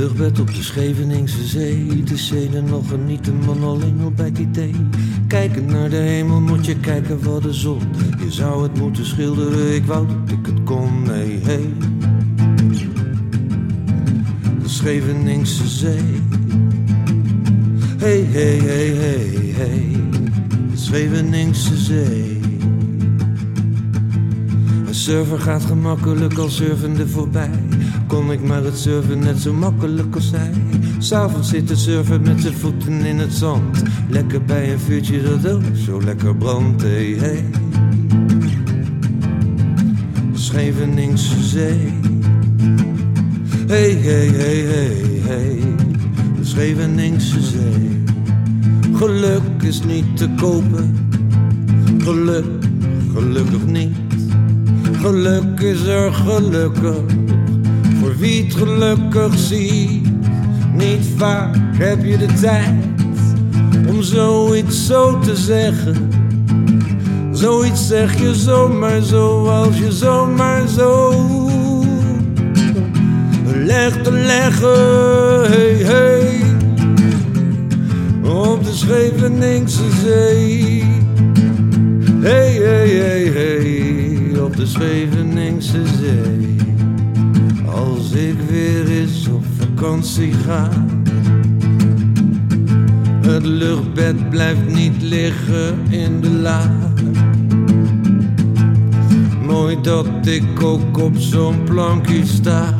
luchtbed op de Scheveningse zee. De zeden nog genieten, man alleen al bij het idee. Kijken naar de hemel moet je kijken wat de zon. Je zou het moeten schilderen, ik wou dat ik het kon, nee, hey. De Scheveningse zee. Hey, hey, hey, hey, hey. De Scheveningse zee. Een surfer gaat gemakkelijk al surfende voorbij. Kon ik maar het surfen net zo makkelijk als hij. S'avonds zit de surfer met zijn voeten in het zand. Lekker bij een vuurtje dat ook zo lekker brandt, hey, hey. Scheveningse zee. Hey, hey, hey, hey, hey. De Scheveningse zee. Geluk is niet te kopen. Geluk, gelukkig niet. Geluk is er gelukkig, voor wie het gelukkig ziet. Niet vaak heb je de tijd om zoiets zo te zeggen. Zoiets zeg je zomaar zo, als je zomaar zo legt te leggen, hey, hey. Op de Scheveningse zee. Hey, hey, hey, hey, op de Scheveningse zee. Als ik weer eens op vakantie ga. Het luchtbed blijft niet liggen in de la. Mooi dat ik ook op zo'n plankje sta.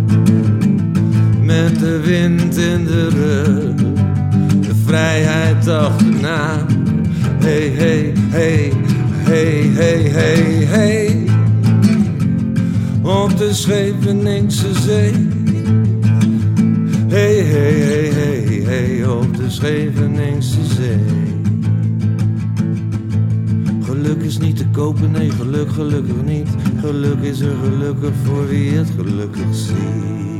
Met de wind in de rug, de vrijheid achterna. Hey, hey, hey, hey, hey, hey, hey. Op de Scheveningse zee. Hey, hey, hey, hey, hey, op de Scheveningse zee. Geluk is niet te kopen, nee, geluk, gelukkig niet. Geluk is er gelukkig voor wie het gelukkig ziet.